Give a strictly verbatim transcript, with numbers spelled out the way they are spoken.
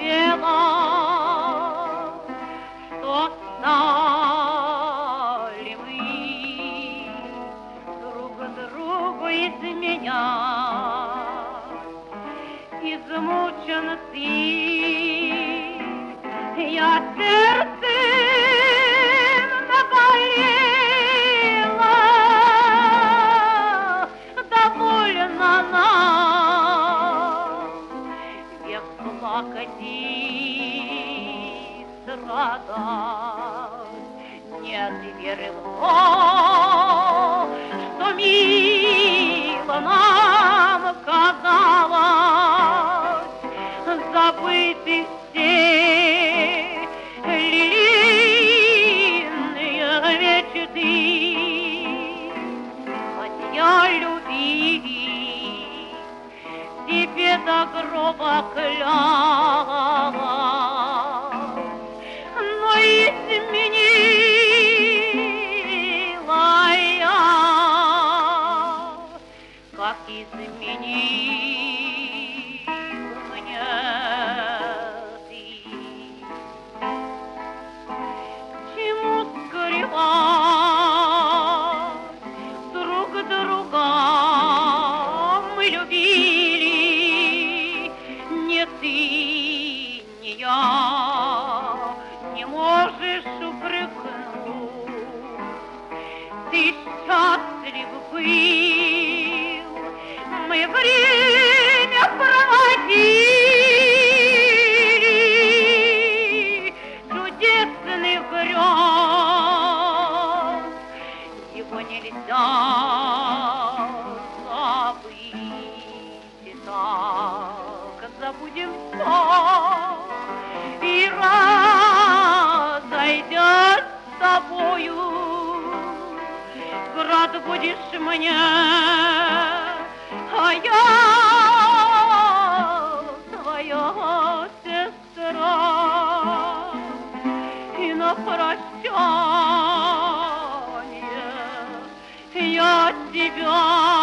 пела, что стали мы друг другу изменять. Измучен ты, я сердцем наболела, довольно нам век плакать и страдать. Нет веры в то, что мило нам казалось, забыты все лилийные мечты. Хотя любви тебе до гроба клялась, но изменила я, как изменил меня ты. Чему скрывать друг друга мы любили, не ты, не я, не можешь упрекнуть. Ты счастлив был, мы время проводили чудесных грез. Его нельзя забыть, и так забудем все, и разойдясь с тобою, брат будешь мне, а я твоя сестра. И на прощание я тебя